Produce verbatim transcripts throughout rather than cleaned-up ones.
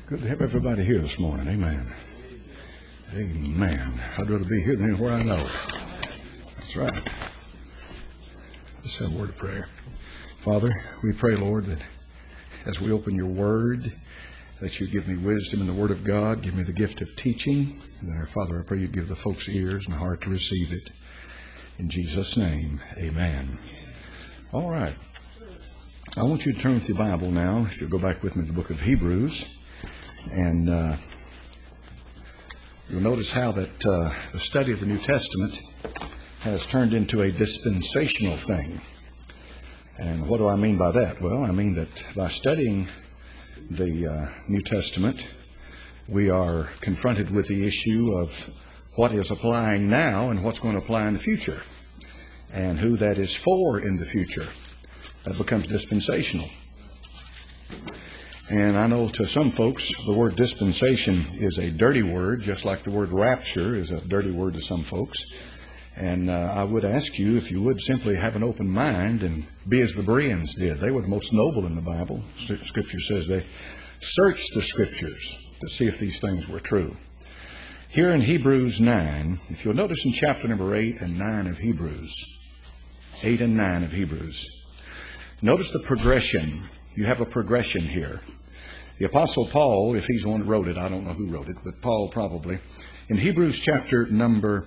Good to have everybody here this morning. Amen. Amen. I'd rather be here than anywhere I know. That's right. Let's have a word of prayer. Father, we pray, Lord, that as we open your word, that you give me wisdom in the word of God, give me the gift of teaching. And Father, I pray you give the folks ears and a heart to receive it. In Jesus' name, amen. All right. I want you to turn with your Bible now, if you'll go back with me to the book of Hebrews. And uh, you'll notice how that uh, the study of the New Testament has turned into a dispensational thing. And what do I mean by that? Well, I mean that by studying the uh, New Testament, we are confronted with the issue of what is applying now and what's going to apply in the future, and who that is for in the future. That becomes dispensational. And I know to some folks the word dispensation is a dirty word, just like the word rapture is a dirty word to some folks. And uh, I would ask you, if you would, simply have an open mind and be as the Bereans did. They were the most noble in the Bible. Scripture says they searched the Scriptures to see if these things were true. Here in Hebrews nine, if you'll notice in chapter number eight and nine of Hebrews, eight and nine of Hebrews, notice the progression. You have a progression here. The Apostle Paul, if he's the one that wrote it, I don't know who wrote it, but Paul probably. In Hebrews chapter number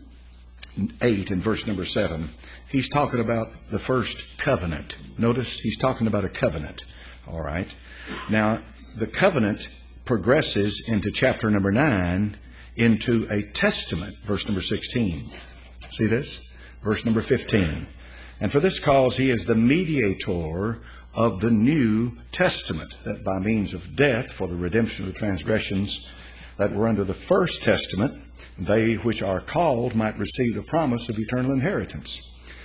eight and verse number seven, he's talking about the first covenant. Notice he's talking about a covenant. All right. Now, the covenant progresses into chapter number nine into a testament, verse number sixteen. See this? Verse number fifteen. And for this cause he is the mediator of the New Testament, that by means of death for the redemption of the transgressions that were under the first testament, they which are called might receive the promise of eternal inheritance.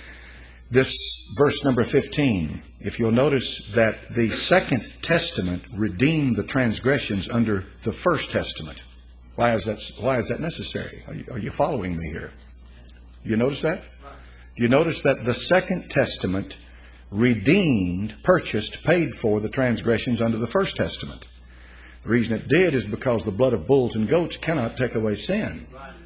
This verse number fifteen, if you'll notice that the second testament redeemed the transgressions under the first testament. Why is that, why is that necessary? Are you, are you following me here? You notice that? Do you notice that the second testament redeemed, purchased, paid for the transgressions under the first testament? The reason it did is because the blood of bulls and goats cannot take away sin.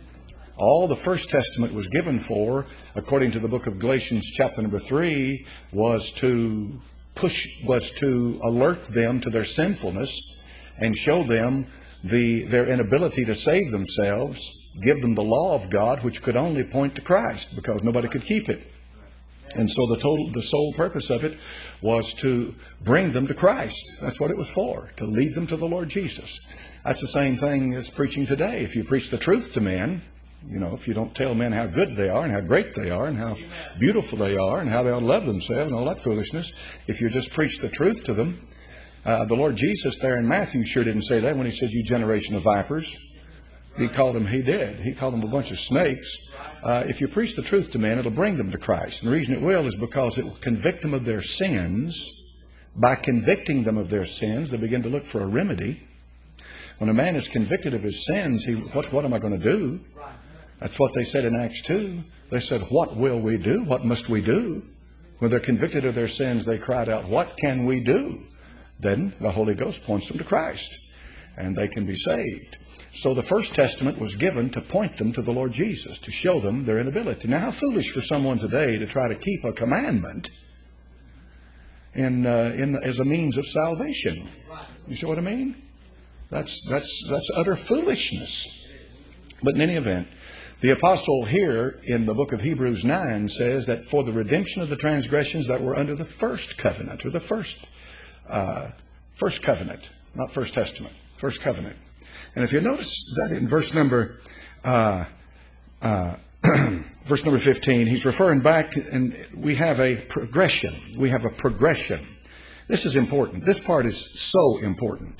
All the first testament was given for, according to the book of Galatians chapter number three, was to push, was to alert them to their sinfulness and show them the their inability to save themselves, give them the law of God, which could only point to Christ because nobody could keep it. And so the total, the sole purpose of it was to bring them to Christ. That's what it was for, to lead them to the Lord Jesus. That's the same thing as preaching today. If you preach the truth to men, you know, if you don't tell men how good they are and how great they are and how beautiful they are and how they ought to love themselves and all that foolishness, if you just preach the truth to them, uh, the Lord Jesus there in Matthew sure didn't say that when he said, "You generation of vipers." He called them, he did. He called them a bunch of snakes. Uh, if you preach the truth to men, it'll bring them to Christ. And the reason it will is because it will convict them of their sins. By convicting them of their sins, they begin to look for a remedy. When a man is convicted of his sins, he, what, what am I going to do? That's what they said in Acts two. They said, "What will we do? What must we do?" When they're convicted of their sins, they cried out, "What can we do?" Then the Holy Ghost points them to Christ, and they can be saved. So the first testament was given to point them to the Lord Jesus, to show them their inability. Now, how foolish for someone today to try to keep a commandment in, uh, in as a means of salvation. You see what I mean? That's that's that's utter foolishness. But in any event, the apostle here in the book of Hebrews nine says that for the redemption of the transgressions that were under the first covenant, or the first uh, first covenant, not first testament, first covenant. And if you notice that in verse number uh, uh, verse number fifteen, he's referring back, and we have a progression. We have a progression. This is important. This part is so important.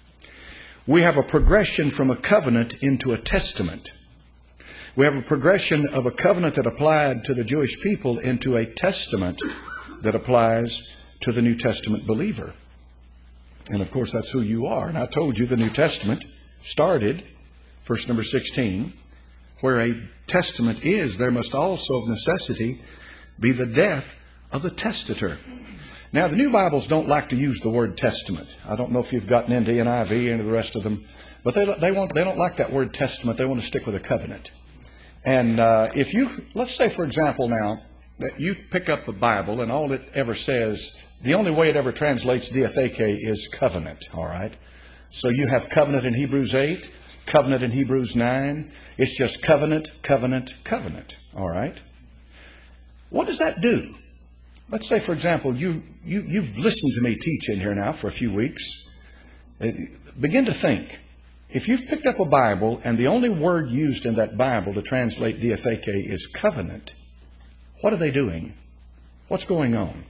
We have a progression from a covenant into a testament. We have a progression of a covenant that applied to the Jewish people into a testament that applies to the New Testament believer. And of course, that's who you are. And I told you the New Testament started, verse number sixteen, where a testament is, there must also of necessity be the death of the testator. Now, the New Bibles don't like to use the word testament. I don't know if you've gotten into N I V, into the rest of them, but they they want they don't like that word testament. They want to stick with a covenant. And uh, if you, let's say, for example, now that you pick up the Bible and all it ever says, the only way it ever translates diatheke is covenant. All right. So you have covenant in Hebrews eight, covenant in Hebrews nine. It's just covenant, covenant, covenant. All right. What does that do? Let's say, for example, you, you, you've listened to me teach in here now for a few weeks. Begin to think. If you've picked up a Bible and the only word used in that Bible to translate diatheke is covenant, what are they doing? What's going on?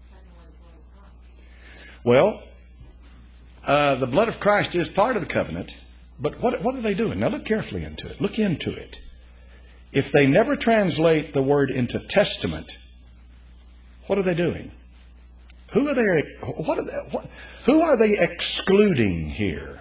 Well, uh, the blood of Christ is part of the covenant, but what, what are they doing? Now look carefully into it. Look into it. If they never translate the word into testament, what are they doing? Who are they? What are they? What, who are they excluding here?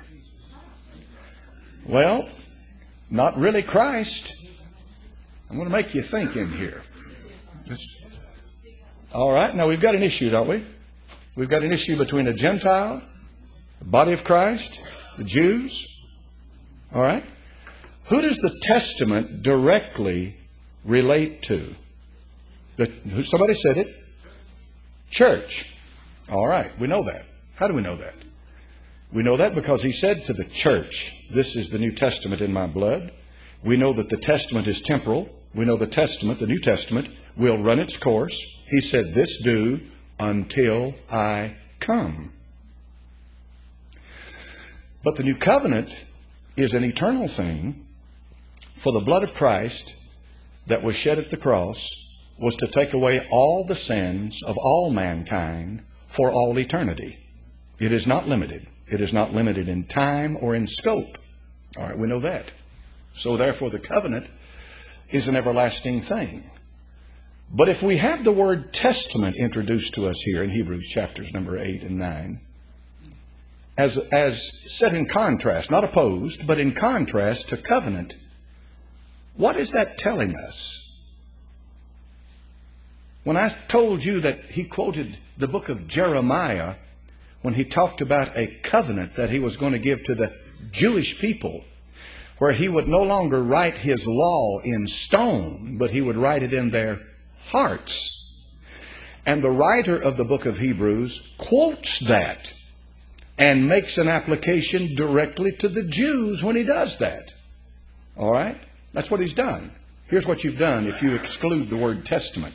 Well, not really Christ. I'm going to make you think in here. This, all right. Now we've got an issue, don't we? We've got an issue between a Gentile, the body of Christ, the Jews. All right. Who does the testament directly relate to? The, somebody said it. Church. All right, we know that. How do we know that? We know that because he said to the church, this is the New Testament in my blood. We know that the testament is temporal. We know the testament, the New Testament, will run its course. He said, this do until I come. But the new covenant is an eternal thing, for the blood of Christ that was shed at the cross was to take away all the sins of all mankind for all eternity. It is not limited. It is not limited in time or in scope. All right, we know that. So therefore the covenant is an everlasting thing. But if we have the word testament introduced to us here in Hebrews chapters number eight and nine, as, as set in contrast, not opposed, but in contrast to covenant, what is that telling us? When I told you that he quoted the book of Jeremiah when he talked about a covenant that he was going to give to the Jewish people, where he would no longer write his law in stone, but he would write it in their hearts. And the writer of the book of Hebrews quotes that and makes an application directly to the Jews when he does that. All right? That's what he's done. Here's what you've done if you exclude the word testament.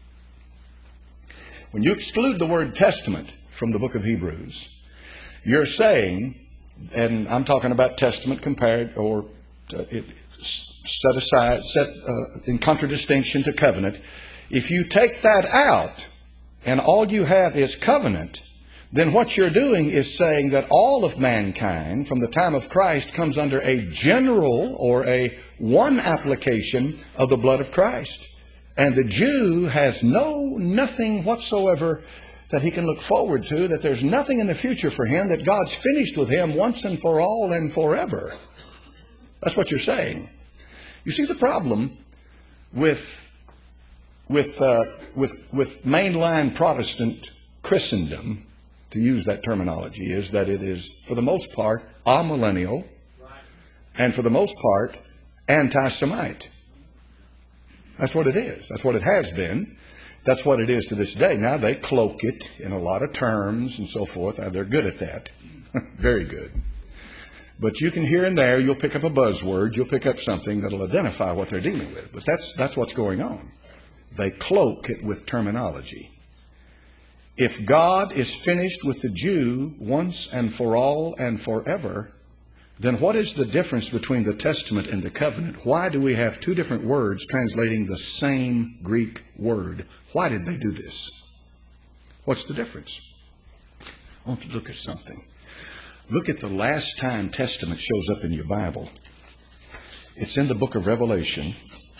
When you exclude the word testament from the book of Hebrews, you're saying, and I'm talking about testament compared or uh, it, set aside, set uh, in contradistinction to covenant. If you take that out and all you have is covenant, then what you're doing is saying that all of mankind from the time of Christ comes under a general or a one application of the blood of Christ. And the Jew has no, nothing whatsoever that he can look forward to, that there's nothing in the future for him, that God's finished with him once and for all and forever. That's what you're saying. You see the problem with, with, uh, with, with mainline Protestant Christendom, to use that terminology, is that it is, for the most part, amillennial, and for the most part, anti-Semite. That's what it is. That's what it has been. That's what it is to this day. Now they cloak it in a lot of terms and so forth. They're good at that. Very good. But you can here and there, you'll pick up a buzzword, you'll pick up something that'll identify what they're dealing with. But that's, that's what's going on. They cloak it with terminology. If God is finished with the Jew once and for all and forever, then what is the difference between the testament and the covenant? Why do we have two different words translating the same Greek word? Why did they do this? What's the difference? I want to look at something. Look at the last time testament shows up in your Bible. It's in the book of Revelation,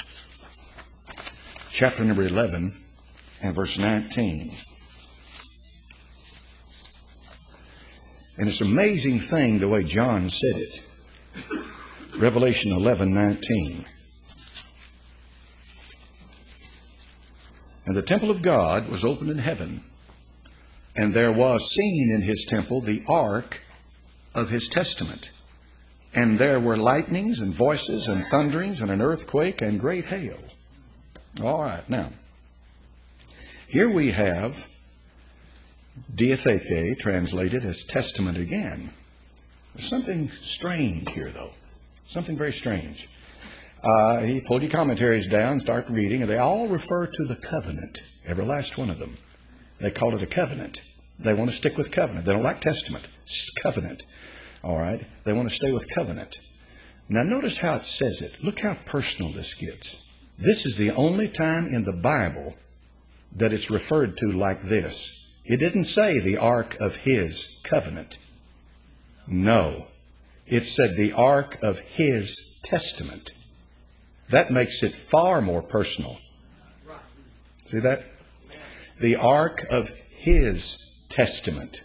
chapter number eleven and verse nineteen. And it's an amazing thing the way John said it. Revelation eleven nineteen. And the temple of God was opened in heaven, And there was seen in his temple the ark of his testament. And there were lightnings and voices and thunderings and an earthquake and great hail. All right, now, here we have diatheke, translated as testament again. There's something strange here, though. Something very strange. Uh, he pulled your commentaries down, start reading, and they all refer to the covenant. Every last one of them. They call it a covenant. They want to stick with covenant. They don't like testament. It's covenant. All right? They want to stay with covenant. Now notice how it says it. Look how personal this gets. This is the only time in the Bible that it's referred to like this. It didn't say the ark of his covenant. No. It said the ark of his testament. That makes it far more personal. See that? The ark of his testament.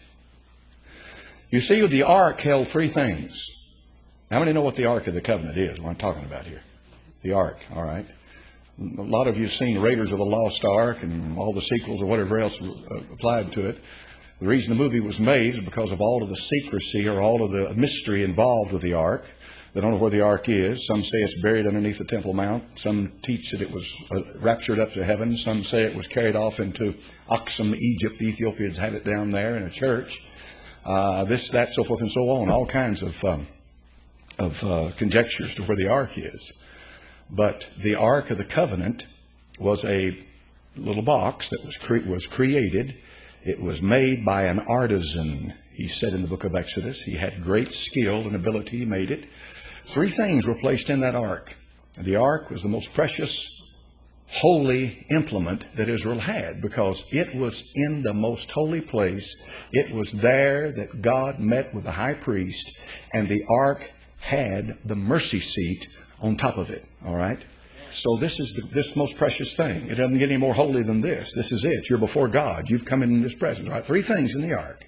You see, the ark held three things. How many know what the ark of the covenant is, what I'm talking about here? The ark, all right. A lot of you have seen Raiders of the Lost Ark and all the sequels or whatever else applied to it. The reason the movie was made is because of all of the secrecy or all of the mystery involved with the ark. They don't know where the ark is. Some say it's buried underneath the Temple Mount. Some teach that it was uh, raptured up to heaven. Some say it was carried off into Aksum, Egypt. The Ethiopians had it down there in a church. Uh, this, that, so forth and so on. All kinds of um, of uh, conjectures to where the ark is. But the Ark of the Covenant was a little box that was cre- was created. It was made by an artisan. He said in the book of Exodus, he had great skill and ability. He made it. Three things were placed in that ark. The ark was the most precious, holy implement that Israel had because it was in the most holy place. It was there that God met with the high priest, and the ark had the mercy seat on top of it. All right? So this is the, this most precious thing. It doesn't get any more holy than this. This is it. You're before God. You've come in His presence. All right? Three things in the ark.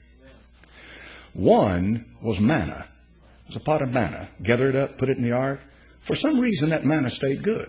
One was manna. It was a pot of manna. Gather it up, put it in the ark. For some reason, that manna stayed good.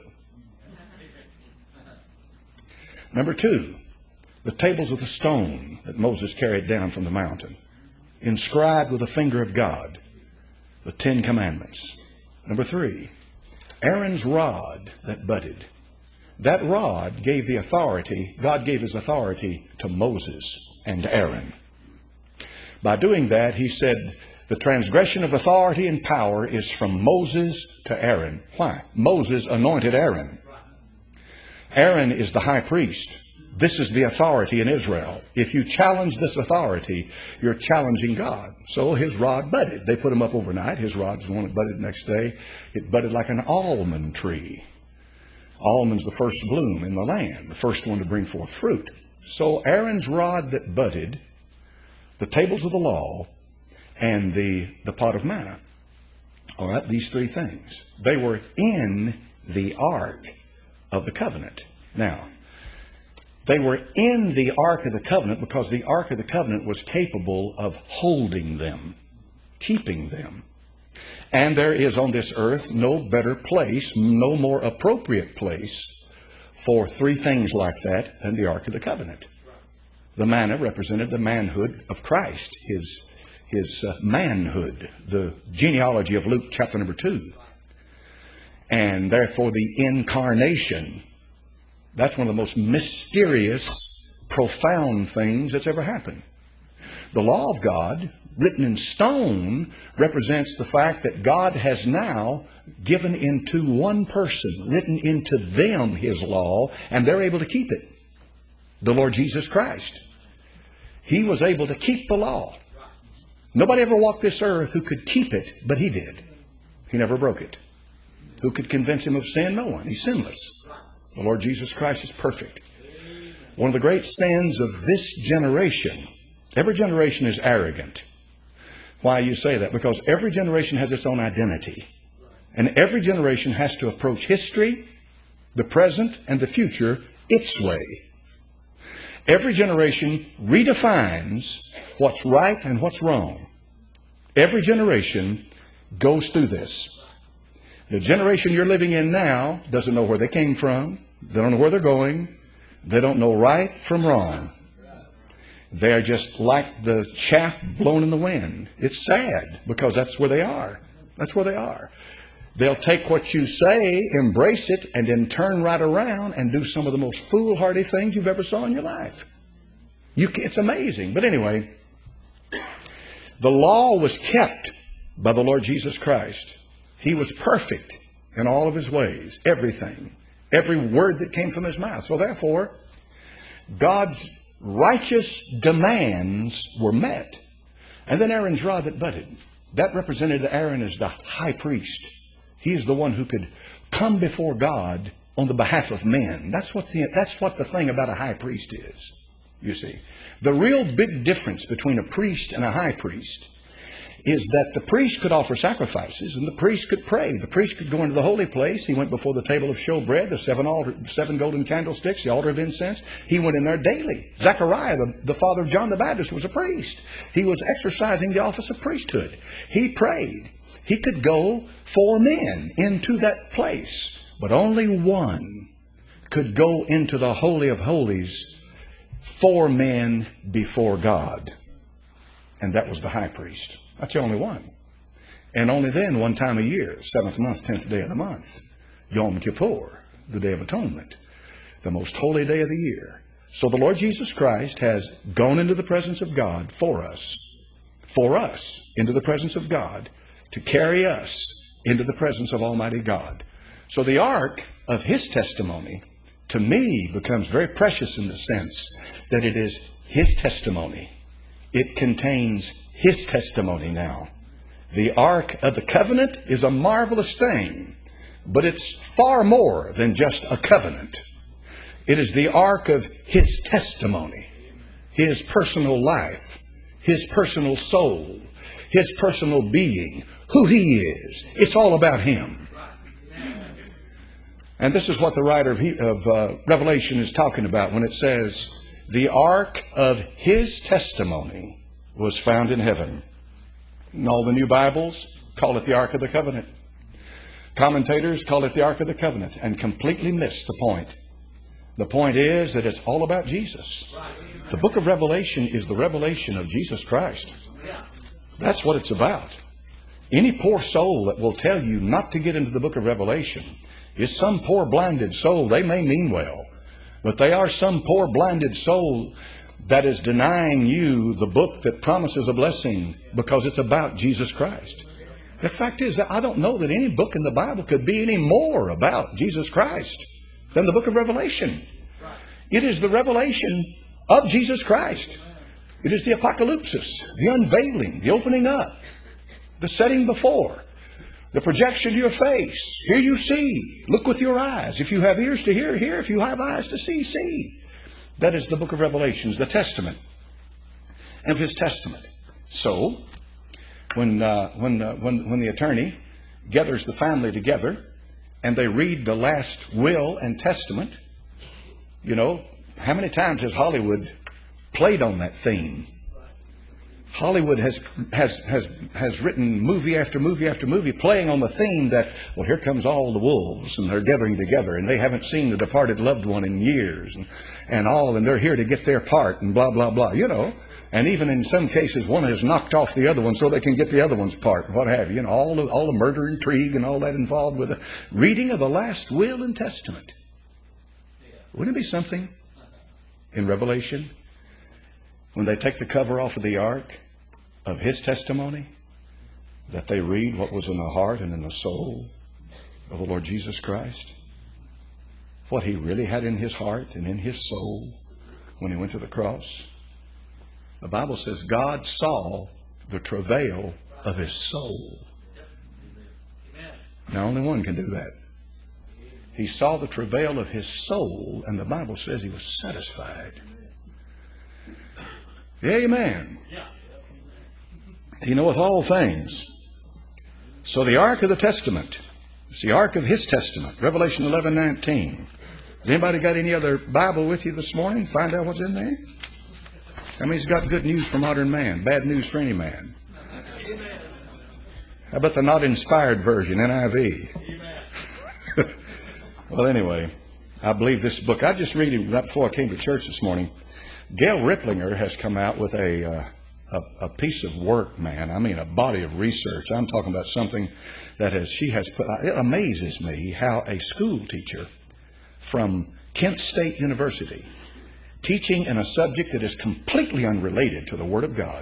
Number two, the tables of the stone that Moses carried down from the mountain, inscribed with the finger of God, the Ten Commandments. Number three, Aaron's rod that budded. That rod gave the authority, God gave His authority to Moses and Aaron. By doing that, He said, the transgression of authority and power is from Moses to Aaron. Why? Moses anointed Aaron. Aaron is the high priest. This is the authority in Israel. If you challenge this authority, you're challenging God. So his rod budded. They put him up overnight. His rod's the one that budded the next day. It budded like an almond tree. Almond's the first bloom in the land, the first one to bring forth fruit. So Aaron's rod that budded, the tables of the law, and the, the pot of manna. All right, these three things. They were in the ark of the covenant. Now, they were in the Ark of the Covenant because the Ark of the Covenant was capable of holding them, keeping them. And there is on this earth no better place, no more appropriate place for three things like that than the Ark of the Covenant. The manna represented the manhood of Christ, his, his uh, manhood, the genealogy of Luke chapter number two. And therefore the incarnation. That's one of the most mysterious, profound things that's ever happened. The law of God, written in stone, represents the fact that God has now given into one person, written into them His law, and they're able to keep it. The Lord Jesus Christ. He was able to keep the law. Nobody ever walked this earth who could keep it, but He did. He never broke it. Who could convince Him of sin? No one. He's sinless. The Lord Jesus Christ is perfect. One of the great sins of this generation, every generation is arrogant. Why you say that? Because every generation has its own identity. And every generation has to approach history, the present, and the future its way. Every generation redefines what's right and what's wrong. Every generation goes through this. The generation you're living in now doesn't know where they came from. They don't know where they're going. They don't know right from wrong. They're just like the chaff blown in the wind. It's sad because that's where they are. That's where they are. They'll take what you say, embrace it, and then turn right around and do some of the most foolhardy things you've ever saw in your life. You, it's amazing. But anyway, the law was kept by the Lord Jesus Christ. He was perfect in all of his ways, everything, every word that came from his mouth. So therefore, God's righteous demands were met. And then Aaron's rod that budded. That represented Aaron as the high priest. He is the one who could come before God on the behalf of men. That's what the, that's what the thing about a high priest is, you see. The real big difference between a priest and a high priest is that the priest could offer sacrifices and the priest could pray. The priest could go into the holy place. He went before the table of showbread, the seven, altar, seven golden candlesticks, the altar of incense. He went in there daily. Zechariah, the, the father of John the Baptist, was a priest. He was exercising the office of priesthood. He prayed. He could go four men into that place, but only one could go into the Holy of Holies, four men before God. And that was the high priest. That's the only one. And only then one time a year, seventh month, tenth day of the month, Yom Kippur, the Day of Atonement, the most holy day of the year. So the Lord Jesus Christ has gone into the presence of God for us, for us, into the presence of God, to carry us into the presence of Almighty God. So the ark of his testimony, to me, becomes very precious in the sense that it is his testimony. It contains his testimony now. The ark of the covenant is a marvelous thing, but it's far more than just a covenant. It is the ark of his testimony, his personal life, his personal soul, his personal being, who he is. It's all about him. And this is what the writer of, he, of uh, Revelation is talking about when it says, the ark of his testimony was found in heaven. And all the new Bibles call it the Ark of the Covenant. Commentators call it the Ark of the Covenant and completely miss the point. The point is that it's all about Jesus. The book of Revelation is the revelation of Jesus Christ. That's what it's about. Any poor soul that will tell you not to get into the book of Revelation is some poor blinded soul. They may mean well, but they are some poor blinded soul that is denying you the book that promises a blessing because it's about Jesus Christ. The fact is that I don't know that any book in the Bible could be any more about Jesus Christ than the book of Revelation. It is the revelation of Jesus Christ. It is the apocalypsis, the unveiling, the opening up, the setting before, the projection to your face. Here you see. Look with your eyes. If you have ears to hear, hear. If you have eyes to see, see. That is the book of Revelations, the testament of his testament. So, when uh, when uh, when when the attorney gathers the family together and they read the last will and testament, you know, how many times has Hollywood played on that theme? Hollywood has has has has written movie after movie after movie playing on the theme that, well, here comes all the wolves and they're gathering together and they haven't seen the departed loved one in years and, and all, and they're here to get their part and blah, blah, blah, you know. And even in some cases, one has knocked off the other one so they can get the other one's part and what have you. You know, all the, all the murder, intrigue, and all that involved with the reading of the last will and testament. Wouldn't it be something in Revelation when they take the cover off of the ark of his testimony, that they read what was in the heart and in the soul of the Lord Jesus Christ? What he really had in his heart and in his soul when he went to the cross? The Bible says God saw the travail of his soul. Now only one can do that. He saw the travail of his soul, and the Bible says he was satisfied. Amen. He knoweth all things. So the Ark of the Testament, it's the Ark of his testament, Revelation eleven nineteen. Has anybody got any other Bible with you this morning? Find out what's in there. I mean, he's got good news for modern man, bad news for any man. How about the not inspired version, N I V? Well, anyway, I believe this book. I just read it right before I came to church this morning. Gail Riplinger has come out with a, uh, a a piece of work, man. I mean, a body of research. I'm talking about something that has she has put. It amazes me how a school teacher from Kent State University, teaching in a subject that is completely unrelated to the Word of God,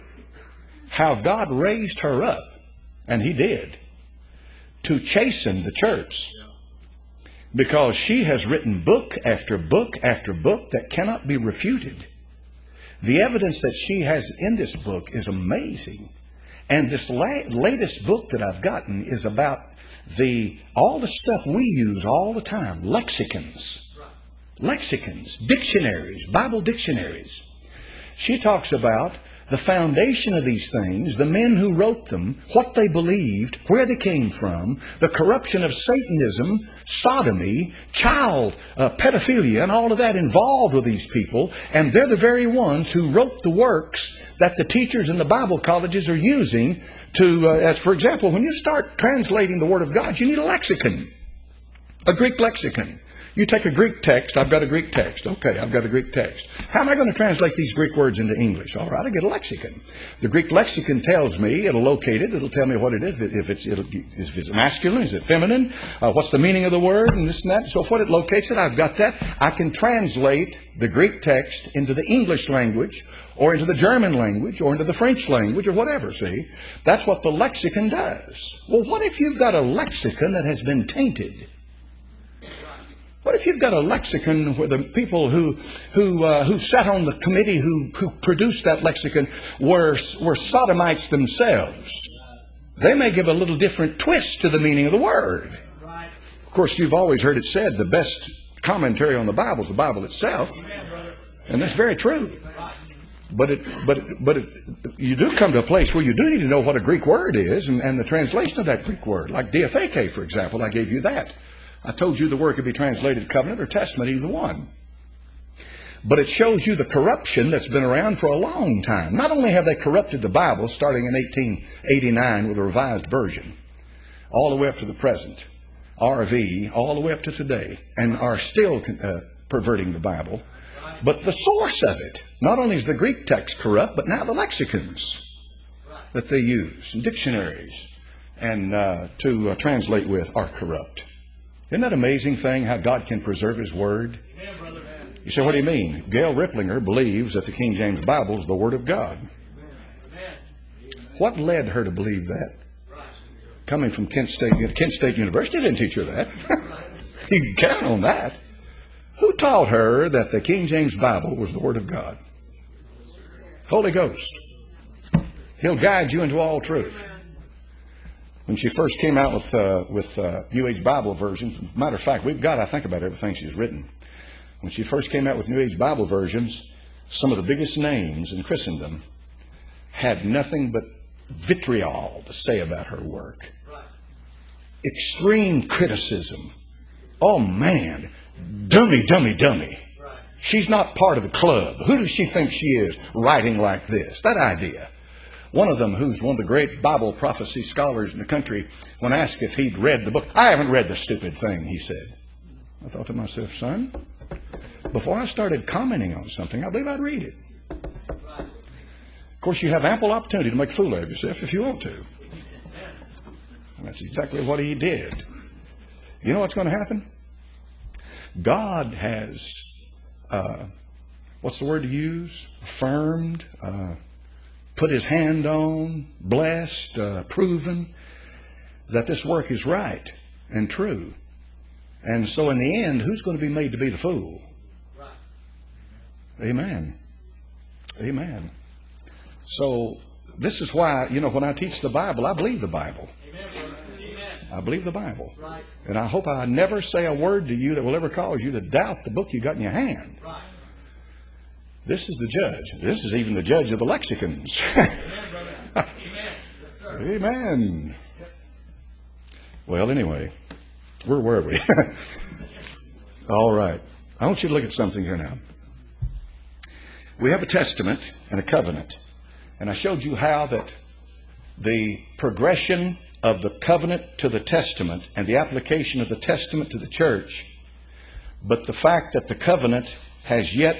how God raised her up, and He did, to chasten the church. Because she has written book after book after book that cannot be refuted. The evidence that she has in this book is amazing. And this la- latest book that I've gotten is about the all the stuff we use all the time. Lexicons. Lexicons. Dictionaries. Bible dictionaries. She talks about the foundation of these things, the men who wrote them, what they believed, where they came from, the corruption of Satanism, sodomy, child uh, pedophilia, and all of that involved with these people. And they're the very ones who wrote the works that the teachers in the Bible colleges are using to, uh, as for example, when you start translating the Word of God, you need a lexicon, a Greek lexicon. You take a Greek text. I've got a Greek text. Okay, I've got a Greek text. How am I going to translate these Greek words into English? All right, I get a lexicon. The Greek lexicon tells me, it'll locate it. It'll tell me what it is. If it's, it'll, if it's masculine, is it feminine? Uh, what's the meaning of the word? And this and that. So if what it locates it, I've got that. I can translate the Greek text into the English language, or into the German language, or into the French language, or whatever, see? That's what the lexicon does. Well, what if you've got a lexicon that has been tainted? What if you've got a lexicon where the people who who uh, who sat on the committee who, who produced that lexicon were were sodomites themselves? They may give a little different twist to the meaning of the word. Of course, you've always heard it said the best commentary on the Bible is the Bible itself, and that's very true. But it but it, but it, you do come to a place where you do need to know what a Greek word is and, and the translation of that Greek word, like diatheke, for example. I gave you that. I told you the word could be translated covenant or testament, either one. But it shows you the corruption that's been around for a long time. Not only have they corrupted the Bible, starting in eighteen eighty-nine with a revised version, all the way up to the present, R V, all the way up to today, and are still uh, perverting the Bible. But the source of it, not only is the Greek text corrupt, but now the lexicons that they use, and dictionaries, and uh, to uh, translate with are corrupt. Isn't that an amazing thing, how God can preserve His Word? Amen, brother. You say, what do you mean? Gail Riplinger believes that the King James Bible is the Word of God. Amen. What led her to believe that? Coming from Kent State, Kent State University didn't teach her that. You can count on that. Who taught her that the King James Bible was the Word of God? Holy Ghost. He'll guide you into all truth. When she first came out with uh, with uh, New Age Bible versions, matter of fact, we've got, I think, about everything she's written. When she first came out with New Age Bible versions, some of the biggest names in Christendom had nothing but vitriol to say about her work. Extreme criticism. Oh, man. Dummy, dummy, dummy. She's not part of the club. Who does she think she is writing like this? That idea. One of them, who's one of the great Bible prophecy scholars in the country, when asked if he'd read the book, I haven't read the stupid thing, he said. I thought to myself, son, before I started commenting on something, I believe I'd read it. Of course, you have ample opportunity to make a fool of yourself if you want to. And that's exactly what he did. You know what's going to happen? God has, uh, what's the word to use? Affirmed, uh, put His hand on, blessed, uh, proven that this work is right and true. And so in the end, who's going to be made to be the fool? Right. Amen. Amen. So this is why, you know, when I teach the Bible, I believe the Bible. Amen. I believe the Bible. Right. And I hope I never say a word to you that will ever cause you to doubt the book you got in your hand. Right. This is the judge. This is even the judge of the lexicons. Amen, brother. Amen. Yes, sir. Amen. Well, anyway, where were we? All right. I want you to look at something here now. We have a testament and a covenant. And I showed you how that the progression of the covenant to the testament and the application of the testament to the church, but the fact that the covenant has yet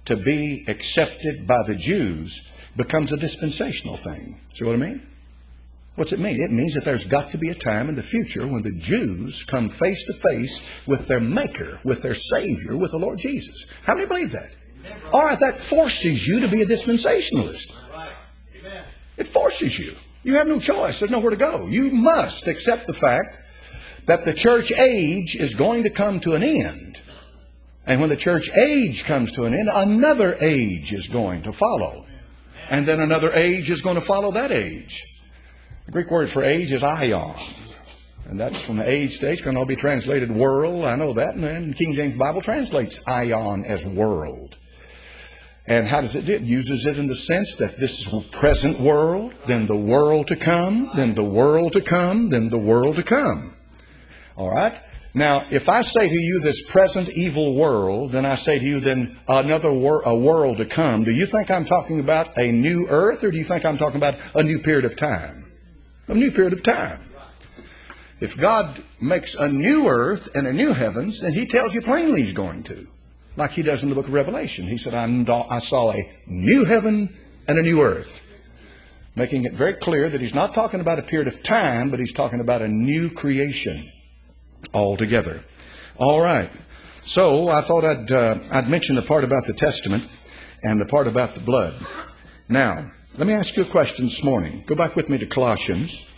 to be accepted by the Jews becomes a dispensational thing. See what I mean? What's it mean? It means that there's got to be a time in the future when the Jews come face to face with their Maker, with their Savior, with the Lord Jesus. How many believe that? All right, that forces you to be a dispensationalist. It forces you. You have no choice. There's nowhere to go. You must accept the fact that the church age is going to come to an end. And when the church age comes to an end, another age is going to follow. And then another age is going to follow that age. The Greek word for age is aion. And that's from the age to age. Can all be translated world. I know that. And then King James Bible translates aion as world. And how does it do it? It uses it in the sense that this is the present world, then the world to come, then the world to come, then the world to come. All right? Now, if I say to you this present evil world, then I say to you then another wor- a world to come, do you think I'm talking about a new earth, or do you think I'm talking about a new period of time? A new period of time. If God makes a new earth and a new heavens, then He tells you plainly He's going to. Like He does in the book of Revelation. He said, I saw a new heaven and a new earth. Making it very clear that He's not talking about a period of time, but He's talking about a new creation altogether. All right. So I thought I'd, uh, I'd mention the part about the Testament and the part about the blood. Now, let me ask you a question this morning. Go back with me to Colossians.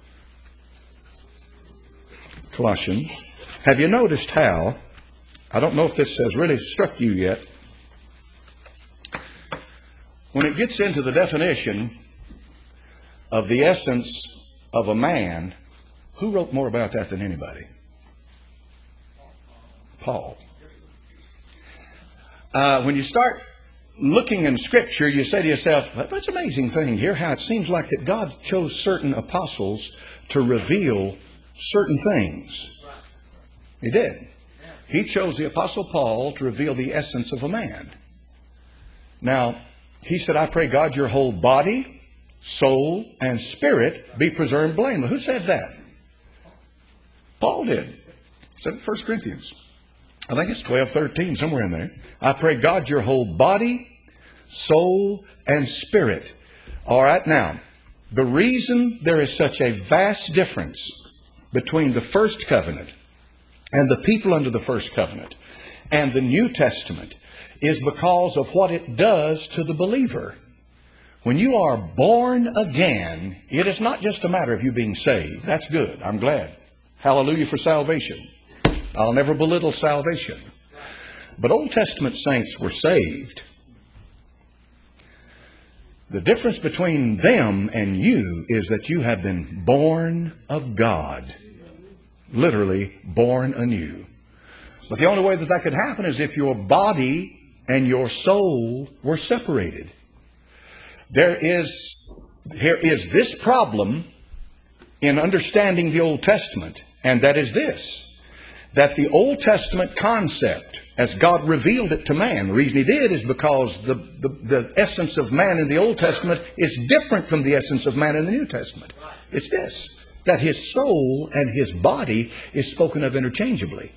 Colossians. Have you noticed how, I don't know if this has really struck you yet, when it gets into the definition of the essence of a man, who wrote more about that than anybody? Paul. Uh, when you start looking in Scripture, you say to yourself, that's an amazing thing here, how it seems like that God chose certain apostles to reveal certain things. He did. He chose the Apostle Paul to reveal the essence of a man. Now, he said, I pray God your whole body, soul, and spirit be preserved blameless. Who said that? Paul did. He said it in First Corinthians. I think it's twelve thirteen, somewhere in there. I pray God your whole body, soul, and spirit. All right, now, the reason there is such a vast difference between the first covenant and the people under the first covenant and the New Testament is because of what it does to the believer. When you are born again, it is not just a matter of you being saved. That's good. I'm glad. Hallelujah for salvation. I'll never belittle salvation. But Old Testament saints were saved. The difference between them and you is that you have been born of God. Literally born anew. But the only way that that could happen is if your body and your soul were separated. There is, here is this problem in understanding the Old Testament, and that is this. That the Old Testament concept, as God revealed it to man, the reason He did is because the, the, the essence of man in the Old Testament is different from the essence of man in the New Testament. It's this, that his soul and his body is spoken of interchangeably.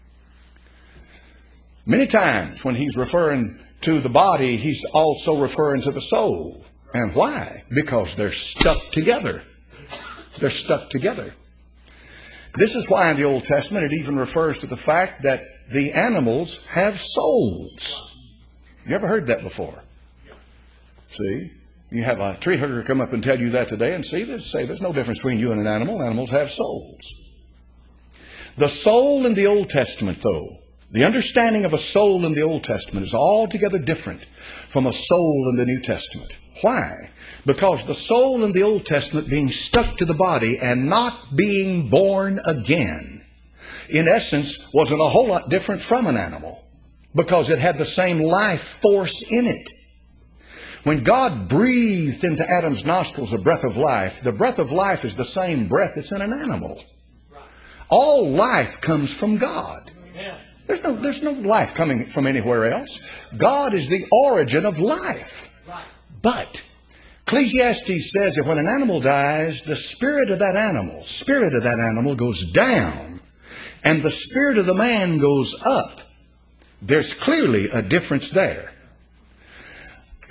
Many times when He's referring to the body, He's also referring to the soul. And why? Because they're stuck together. They're stuck together. This is why in the Old Testament it even refers to the fact that the animals have souls. You ever heard that before? See? You have a tree hugger come up and tell you that today, and see, they say there's no difference between you and an animal. Animals have souls. The soul in the Old Testament, though, the understanding of a soul in the Old Testament is altogether different from a soul in the New Testament. Why? Because the soul in the Old Testament being stuck to the body and not being born again, in essence, wasn't a whole lot different from an animal, because it had the same life force in it. When God breathed into Adam's nostrils a breath of life, the breath of life is the same breath that's in an animal. All life comes from God. There's no, there's no life coming from anywhere else. God is the origin of life. But Ecclesiastes says that when an animal dies, the spirit of that animal, spirit of that animal goes down, and the spirit of the man goes up. There's clearly a difference there.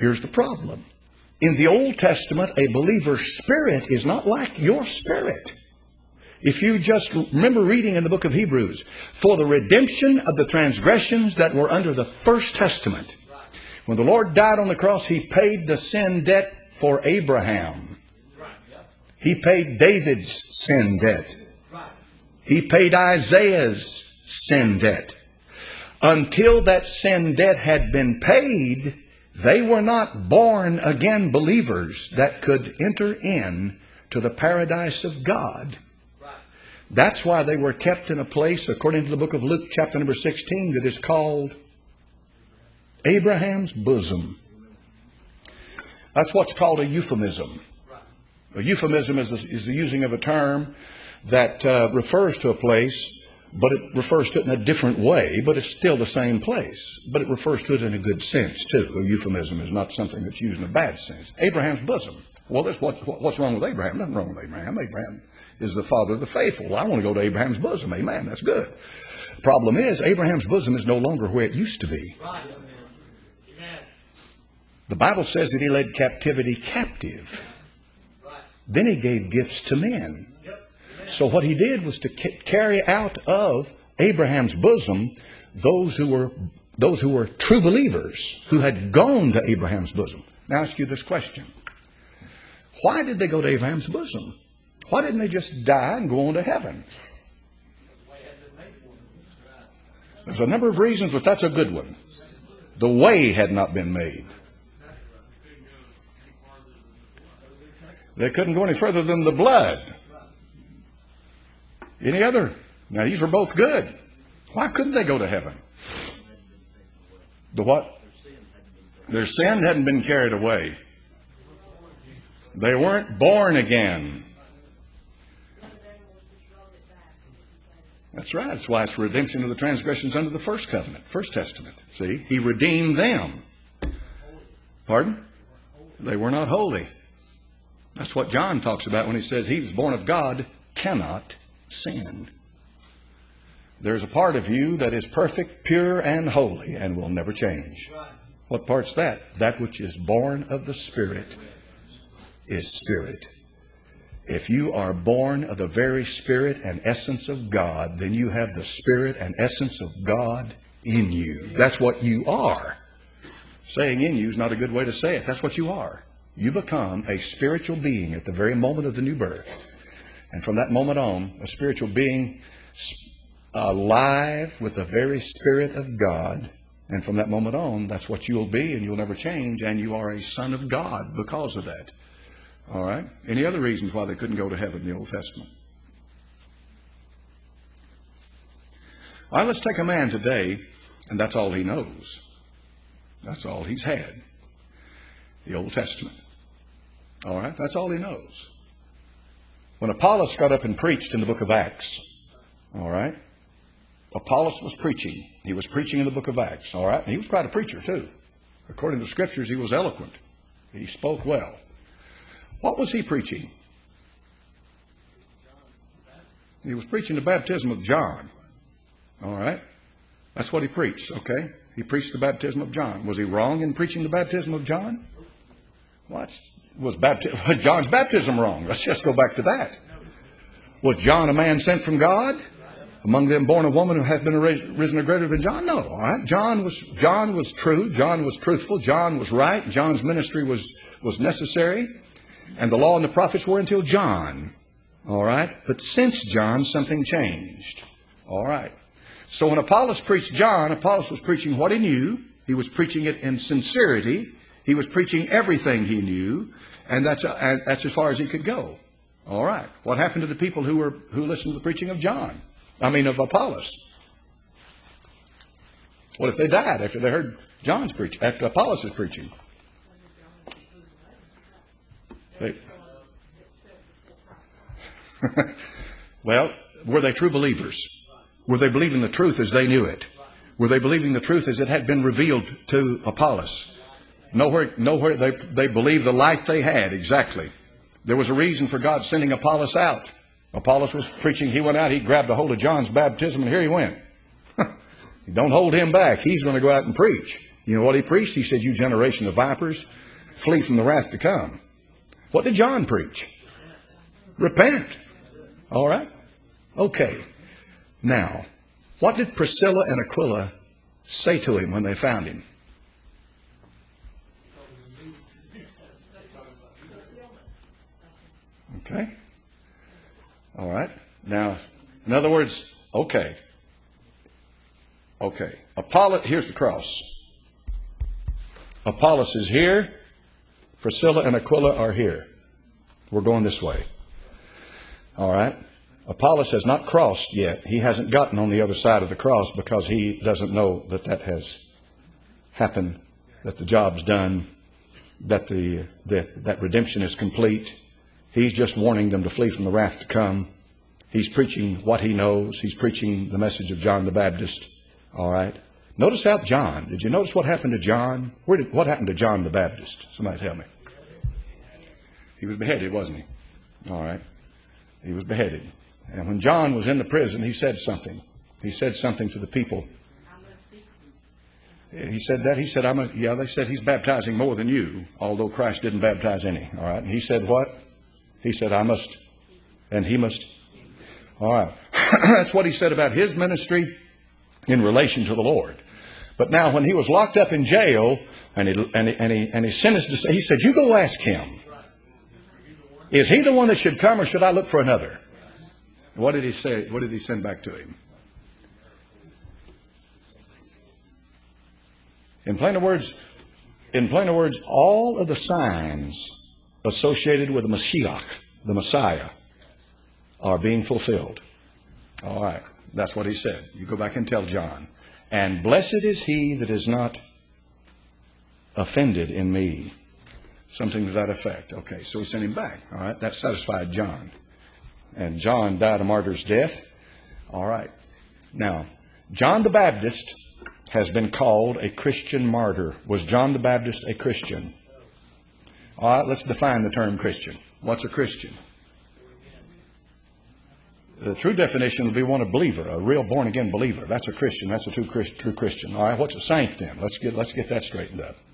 here's the problem. In the Old Testament, a believer's spirit is not like your spirit. If you just remember reading in the book of Hebrews, for the redemption of the transgressions that were under the first testament. When the Lord died on the cross, He paid the sin debt for Abraham. He paid David's sin debt. He paid Isaiah's sin debt. Until that sin debt had been paid, they were not born again believers that could enter in to the paradise of God. That's why they were kept in a place, according to the book of Luke, chapter number sixteen, that is called Abraham's bosom. That's what's called a euphemism. A euphemism is the, is the using of a term that uh, refers to a place, but it refers to it in a different way, but it's still the same place. But it refers to it in a good sense, too. A euphemism is not something that's used in a bad sense. Abraham's bosom. Well, that's what, what's wrong with Abraham? Nothing wrong with Abraham. Abraham is the father of the faithful. Well, I want to go to Abraham's bosom. Amen. That's good. Problem is, Abraham's bosom is no longer where it used to be. The Bible says that He led captivity captive. Then He gave gifts to men. So what He did was to carry out of Abraham's bosom those who were those who were true believers, who had gone to Abraham's bosom. Now I ask you this question. Why did they go to Abraham's bosom? Why didn't they just die and go on to heaven? There's a number of reasons, but that's a good one. The way had not been made. They couldn't go any further than the blood. Any other? Now, these were both good. Why couldn't they go to heaven? The what? Their sin hadn't been carried away. They weren't born again. That's right. That's why it's redemption of the transgressions under the first covenant, first testament. See, He redeemed them. Pardon? They were not holy. That's what John talks about when he says he was born of God cannot sin. There's a part of you that is perfect, pure, and holy and will never change. What part's that? That which is born of the Spirit is spirit. If you are born of the very Spirit and essence of God, then you have the Spirit and essence of God in you. That's what you are. Saying in you is not a good way to say it. That's what you are. You become a spiritual being at the very moment of the new birth. And from that moment on, a spiritual being alive with the very Spirit of God. And from that moment on, that's what you'll be, and you'll never change. And you are a son of God because of that. All right? Any other reasons why they couldn't go to heaven in the Old Testament? All right, let's take a man today, and that's all he knows. That's all he's had. The Old Testament. All right? That's all he knows. When Apollos got up and preached in the book of Acts, all right? Apollos was preaching. He was preaching in the book of Acts, all right? And he was quite a preacher, too. According to the Scriptures, he was eloquent. He spoke well. What was he preaching? He was preaching the baptism of John. All right? That's what he preached, okay? He preached the baptism of John. Was he wrong in preaching the baptism of John? What? Was bapti- was John's baptism wrong? Let's just go back to that. Was John a man sent from God? Among them born of woman who hath been risen or greater than John? No. All right? John was John was true. John was truthful. John was right. John's ministry was, was necessary. And the law and the prophets were until John. All right? But since John, something changed. All right. So when Apollos preached John, Apollos was preaching what he knew. He was preaching it in sincerity. He was preaching everything he knew. And that's, uh, that's as far as he could go. All right. What happened to the people who were who listened to the preaching of John? I mean, of Apollos. What if they died after they heard John's preach, after Apollos' preaching? They, well, were they true believers? Were they believing the truth as they knew it? Were they believing the truth as it had been revealed to Apollos? Nowhere, nowhere they, they believed the light they had, exactly. There was a reason for God sending Apollos out. Apollos was preaching. He went out. He grabbed a hold of John's baptism, and here he went. Don't hold him back. He's going to go out and preach. You know what he preached? He said, you generation of vipers, flee from the wrath to come. What did John preach? Repent. All right? Okay. Now, what did Priscilla and Aquila say to him when they found him? Okay. All right. Now, in other words, okay. Okay. Apollos, here's the cross. Apollos is here. Priscilla and Aquila are here. We're going this way. All right. Apollos has not crossed yet. He hasn't gotten on the other side of the cross because he doesn't know that that has happened, that the job's done, that the that, that redemption is complete. He's just warning them to flee from the wrath to come. He's preaching what he knows. He's preaching the message of John the Baptist. All right. Notice how John, did you notice what happened to John? Where did, what happened to John the Baptist? Somebody tell me. He was beheaded, wasn't he? All right. He was beheaded. And when John was in the prison, he said something. He said something to the people. He said that. He said, I'm a, yeah, they said he's baptizing more than you, although Christ didn't baptize any. All right. And he said what? He said, I must, and he must. All right. That's what he said about his ministry in relation to the Lord. But now when he was locked up in jail and he, and he, and he, and he sentenced to say, he said, you go ask him. Is he the one that should come or should I look for another? What did he say? What did he send back to him? In plainer words, in plainer words, all of the signs associated with the Mashiach, the Messiah, are being fulfilled. All right. That's what he said. You go back and tell John. And blessed is he that is not offended in me. Something to that effect. Okay, so he sent him back. All right, that satisfied John. And John died a martyr's death. All right. Now, John the Baptist has been called a Christian martyr. Was John the Baptist a Christian? All right, let's define the term Christian. What's a Christian? The true definition would be one, a believer, a real born-again believer. That's a Christian. That's a true, true Christian. All right, what's a saint then? Let's get, let's get that straightened up.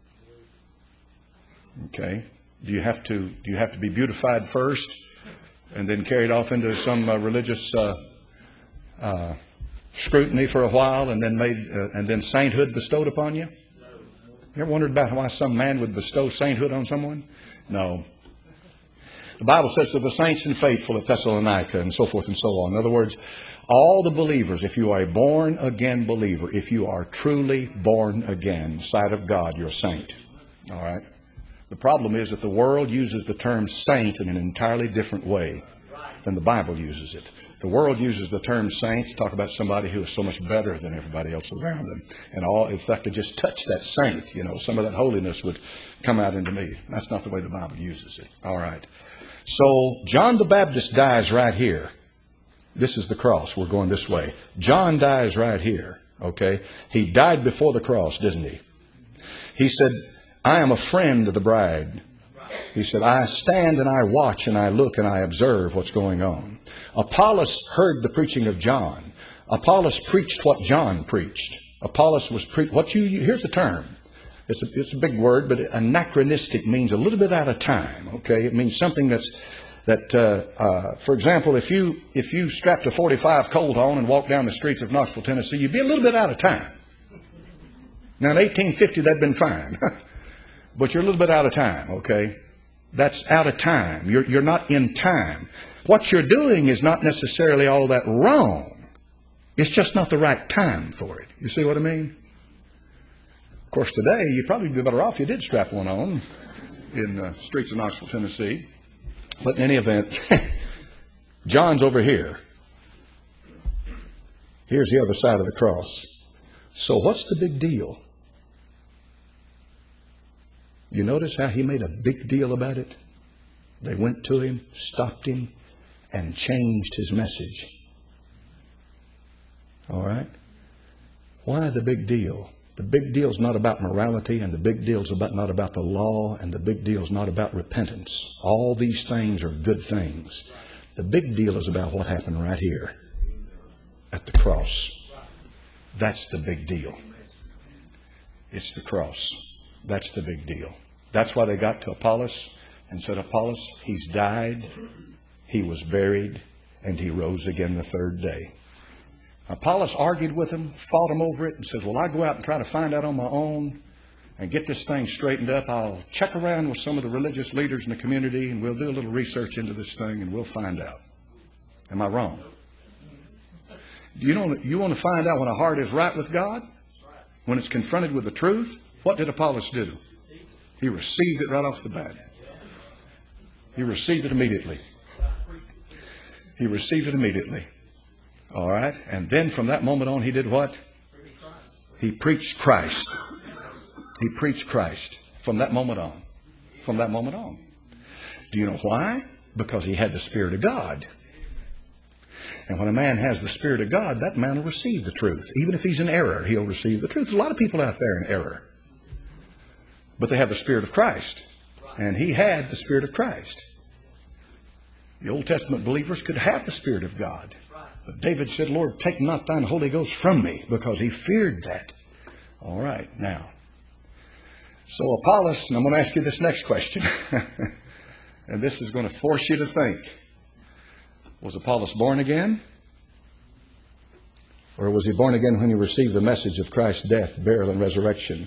Okay. Do you have to, do you have to be beautified first and then carried off into some uh, religious uh, uh, scrutiny for a while and then made, uh, and then sainthood bestowed upon you? You ever wondered about why some man would bestow sainthood on someone? No. The Bible says to the saints and faithful at Thessalonica and so forth and so on. In other words, all the believers, if you are a born-again believer, if you are truly born again, sight of God, you're a saint. All right? The problem is that the world uses the term saint in an entirely different way than the Bible uses it. The world uses the term saint to talk about somebody who is so much better than everybody else around them. And all, if I could just touch that saint, you know, some of that holiness would come out into me. That's not the way the Bible uses it. All right. So John the Baptist dies right here. This is the cross. We're going this way. John dies right here. Okay. He died before the cross, didn't he? He said, I am a friend of the bride. He said, I stand and I watch and I look and I observe what's going on. Apollos heard the preaching of John. Apollos preached what John preached. Apollos was pre- what you, here's the term. It's a, it's a big word, but anachronistic means a little bit out of time. Okay. It means something that's, that, uh, uh, for example, if you, if you strapped a forty-five Colt on and walked down the streets of Knoxville, Tennessee, you'd be a little bit out of time. Now in eighteen fifty, that'd been fine. But you're a little bit out of time, okay? That's out of time. You're, you're not in time. What you're doing is not necessarily all that wrong. It's just not the right time for it. You see what I mean? Of course, today, you'd probably be better off if you did strap one on in the streets of Knoxville, Tennessee. But in any event, John's over here. Here's the other side of the cross. So what's the big deal? You notice how he made a big deal about it? They went to him, stopped him, and changed his message. All right? Why the big deal? The big deal is not about morality, and the big deal is about, not about the law, and the big deal is not about repentance. All these things are good things. The big deal is about what happened right here at the cross. That's the big deal. It's the cross. That's the big deal. That's why they got to Apollos and said, Apollos, he's died, he was buried, and he rose again the third day. Apollos argued with him, fought him over it, and says, well, I'll go out and try to find out on my own and get this thing straightened up. I'll check around with some of the religious leaders in the community, and we'll do a little research into this thing, and we'll find out. Am I wrong? You know, you want to find out when a heart is right with God? When it's confronted with the truth? What did Apollos do? He received it right off the bat. He received it immediately. He received it immediately. All right? And then from that moment on, he did what? He preached Christ. He preached Christ from that moment on. From that moment on. Do you know why? Because he had the Spirit of God. And when a man has the Spirit of God, that man will receive the truth. Even if he's in error, he'll receive the truth. There's a lot of people out there in error. But they have the Spirit of Christ. And he had the Spirit of Christ. The Old Testament believers could have the Spirit of God. But David said, Lord, take not thine Holy Ghost from me, because he feared that. All right, now. So Apollos, and I'm going to ask you this next question. And this is going to force you to think. Was Apollos born again? Or was he born again when he received the message of Christ's death, burial, and resurrection?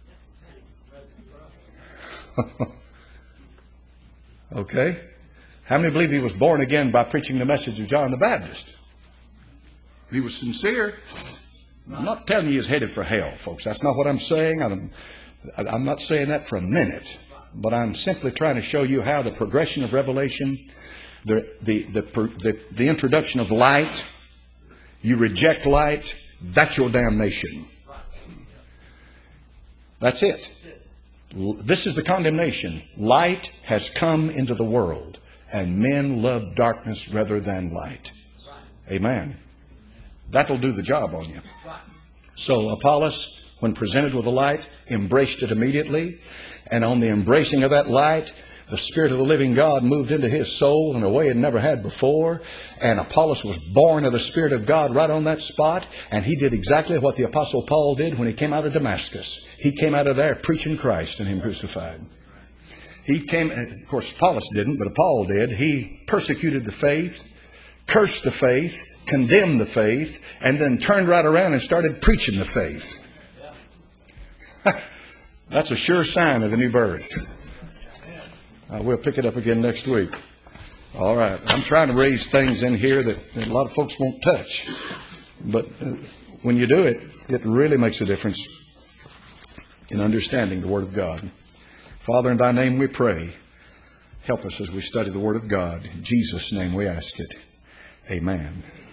Okay. How many believe he was born again by preaching the message of John the Baptist? If he was sincere, I'm not telling you he's headed for hell, folks. That's not what I'm saying. I'm, I'm not saying that for a minute. But I'm simply trying to show you how the progression of revelation, the, the, the, the, the introduction of light, you reject light, that's your damnation. That's it. This is the condemnation. Light has come into the world, and men love darkness rather than light. Amen. That'll do the job on you. So Apollos, when presented with the light, embraced it immediately. And on the embracing of that light, the Spirit of the living God moved into his soul in a way it never had before. And Apollos was born of the Spirit of God right on that spot. And he did exactly what the Apostle Paul did when he came out of Damascus. He came out of there preaching Christ and him crucified. He came, of course, Apollos didn't, but Paul did. He persecuted the faith, cursed the faith, condemned the faith, and then turned right around and started preaching the faith. That's a sure sign of the new birth. Uh, we'll pick it up again next week. All right. I'm trying to raise things in here that, that a lot of folks won't touch. But uh, when you do it, it really makes a difference in understanding the Word of God. Father, in thy name we pray. Help us as we study the Word of God. In Jesus' name we ask it. Amen.